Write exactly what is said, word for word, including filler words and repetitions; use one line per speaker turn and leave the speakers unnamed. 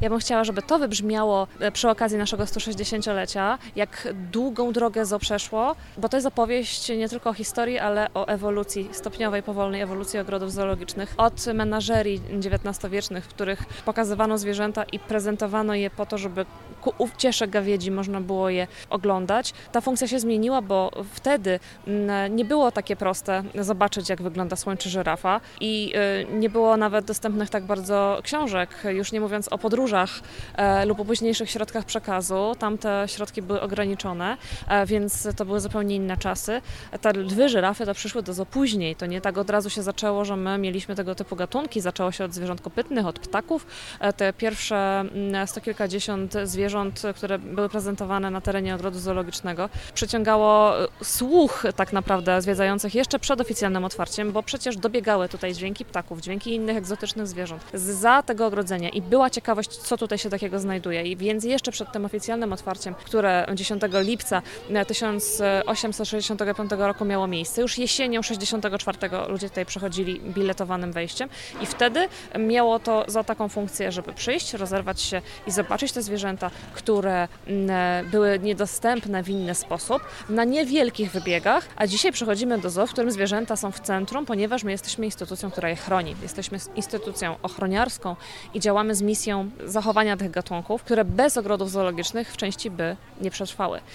Ja bym chciała, żeby to wybrzmiało przy okazji naszego sto sześćdziesięciolecia, jak długą drogę zoo przeszło, bo to jest opowieść nie tylko o historii, ale o ewolucji, stopniowej, powolnej ewolucji ogrodów zoologicznych. Od menażerii dziewiętnastowiecznych, w których pokazywano zwierzęta i prezentowano je po to, żeby ku uciesze gawiedzi można było je oglądać. Ta funkcja się zmieniła, bo wtedy nie było takie proste zobaczyć, jak wygląda słoń czy żyrafa i nie było nawet dostępnych tak bardzo książek, już nie mówiąc o podróżach lub o późniejszych środkach przekazu. Tam te środki były ograniczone, więc to były zupełnie inne czasy. Te lwy, żyrafy to przyszły do zoo później. To nie tak od razu się zaczęło, że my mieliśmy tego typu gatunki. Zaczęło się od zwierząt kopytnych, od ptaków. Te pierwsze sto kilkadziesiąt zwierząt, które były prezentowane na terenie ogrodu zoologicznego, przyciągało słuch tak naprawdę zwiedzających jeszcze przed oficjalnym otwarciem, bo przecież dobiegały tutaj dźwięki ptaków, dźwięki innych egzotycznych zwierząt zza tego ogrodzenia i była ciekawość, co tutaj się takiego znajduje. I więc jeszcze przed tym oficjalnym otwarciem, które dziesiątego lipca tysiąc osiemset sześćdziesiątego piątego roku miało miejsce, już jesienią sześćdziesiątego czwartego ludzie tutaj przechodzili biletowanym wejściem i wtedy miało to za taką funkcję, żeby przyjść, rozerwać się i zobaczyć te zwierzęta, które były niedostępne w inny sposób, na niewielkich wybiegach, a dzisiaj przechodzimy do zoo, w którym zwierzęta są w centrum, ponieważ my jesteśmy instytucją, która je chroni. Jesteśmy instytucją ochroniarską i działamy z misją zachowania tych gatunków, które bez ogrodów zoologicznych w części by nie przetrwały.